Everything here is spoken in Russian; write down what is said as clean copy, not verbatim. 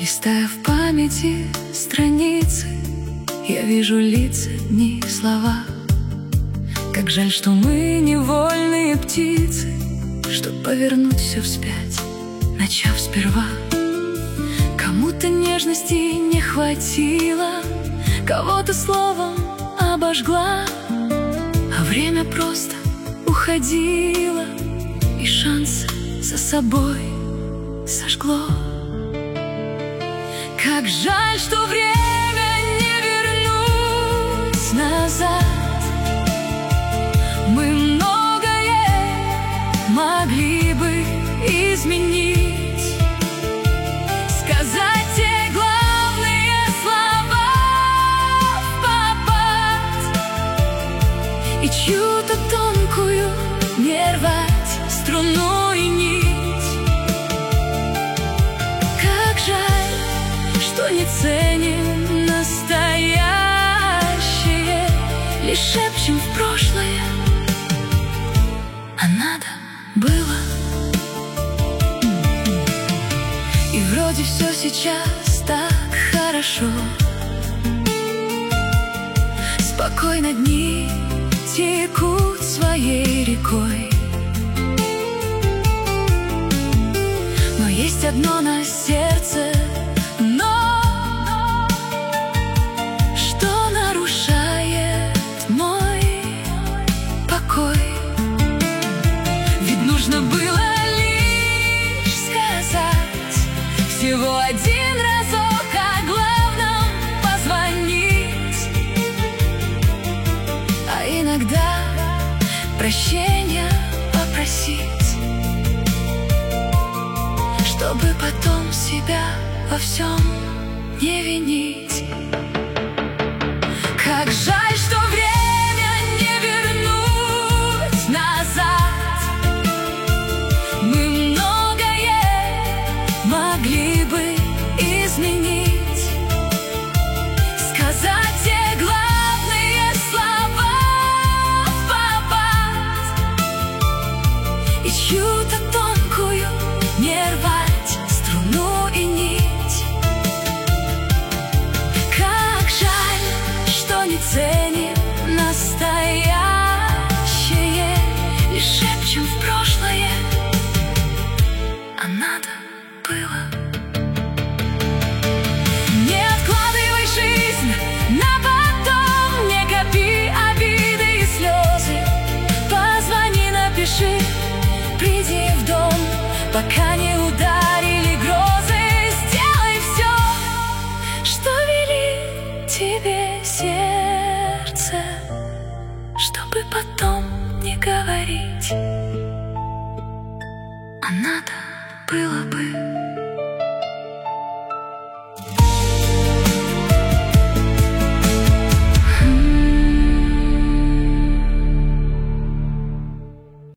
Листая в памяти страницы, я вижу лица, дни, слова. Как жаль, что мы невольные птицы, чтоб повернуть все вспять, начав сперва. Кому-то нежности не хватило, кого-то словом обожгла, а время просто уходило, и шансы за собой сожгло. Как жаль, что время не вернуть назад. Мы многое могли бы изменить, сказать те главные слова впопад, и чью-то тонкую не рвать струну и нить. Как жаль, что не ценим настоящее, лишь шепчем в прошлое, а надо было. И вроде все сейчас так хорошо, спокойно дни текут своей рекой. Но есть одно на сердце, что нарушает мой покой. Ведь нужно было лишь сказать всего один разок о главном позвонить, а иногда прощения попросить, чтобы потом себя во всем не винить. Как жаль, что время не вернуть назад. Мы многое могли бы изменить, сказать те главные слова впопад, и чью-то тонкую не рвать струну и нить. Как жаль, что не ценим настоящее, лишь шепчем в прошлое, а надо было. Не откладывай жизнь на потом, не копи обиды и слезы. Позвони, напиши, приди в дом, пока не ударили грозы. Сделай все, что велит тебе сердце, чтобы потом не говорить, а надо было бы.